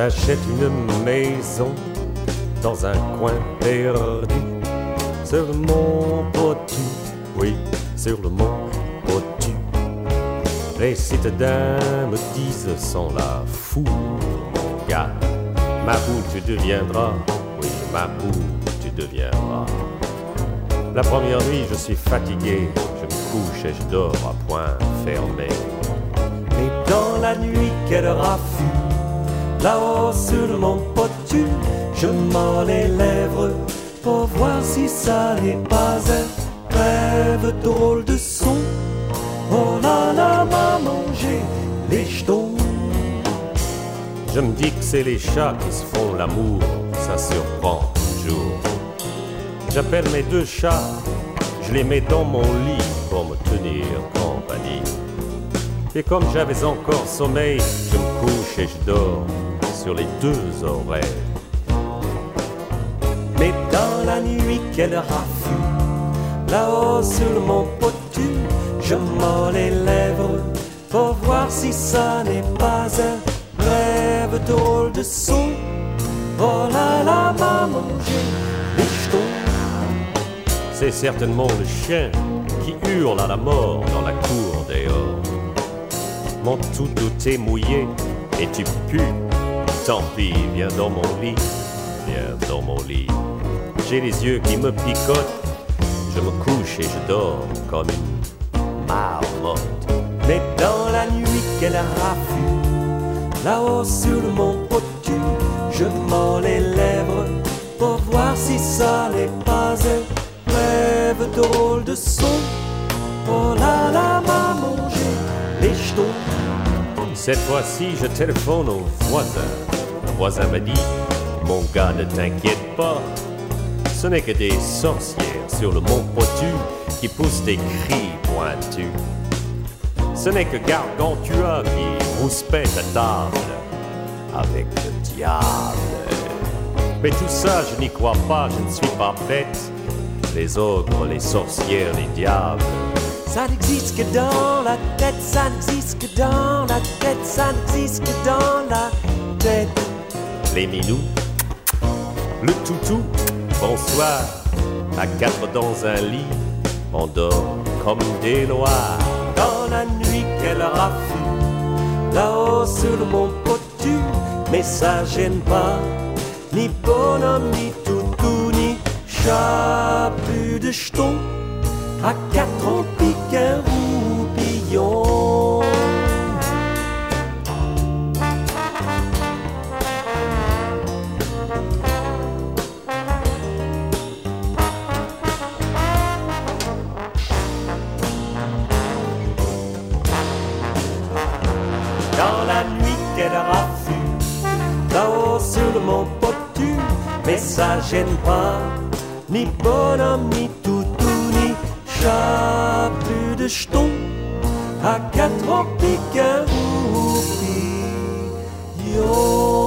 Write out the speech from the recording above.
J'achète une maison dans un coin perdu, sur le mont Potu, oui, sur le mont Potu. Les citadins me disent sans la foule, mon gars, ma poule tu deviendras, oui, ma poule tu deviendras. La première nuit je suis fatigué, je me couche et je dors à point fermé. Et dans la nuit qu'elle raffut, là-haut sur le mont Potu, je mords les lèvres pour voir si ça n'est pas un rêve drôle de son. Oh là là, m'a mangé les jetons. Je me dis que c'est les chats qui se font l'amour, ça surprend toujours. J'appelle mes deux chats, je les mets dans mon lit pour me tenir compagnie. Et comme j'avais encore sommeil, je me couche et je dors sur les deux oreilles. Mais dans la nuit qu'elle raffut, là-haut sur le mont Potu, je mords les lèvres pour voir si ça n'est pas un rêve drôle de son. Oh là là, m'a mangé les jetons. C'est certainement le chien qui hurle à la mort dans la cour dehors. Mon tout est mouillé et tu pues. Tant pis, viens dans mon lit, viens dans mon lit. J'ai les yeux qui me picotent, je me couche et je dors comme une marmotte. Mais dans la nuit qu'elle raffut, là-haut sur le mont Potu, je mords les lèvres pour voir si ça n'est pas un rêve drôle de son. Oh là là, m'a mangé les jetons. Cette fois-ci, je téléphone au voisin. Le voisin m'a dit, mon gars, ne t'inquiète pas, ce n'est que des sorcières sur le mont Potu qui poussent des cris pointus. Ce n'est que Gargantua qui rouspète à table avec le diable. Mais tout ça, je n'y crois pas, je ne suis pas bête. Les ogres, les sorcières, les diables, ça n'existe que dans la tête, ça n'existe que dans la tête, ça n'existe que dans la tête. Les minous, le toutou, bonsoir. À quatre dans un lit, on dort comme des lois. Dans la nuit qu'elle raffut, là-haut sur le mont Potu, mais ça gêne pas, ni bonhomme, ni toutou, ni chat, plus de jetons. À quatre on pique un roupillon. Dans la nuit qu'elle raffut, là-haut sur le mont Potu, mais ça gêne pas, ni bonhomme, ni toutou, ni chat, plus de jetons. À quatre on pique un roupillon.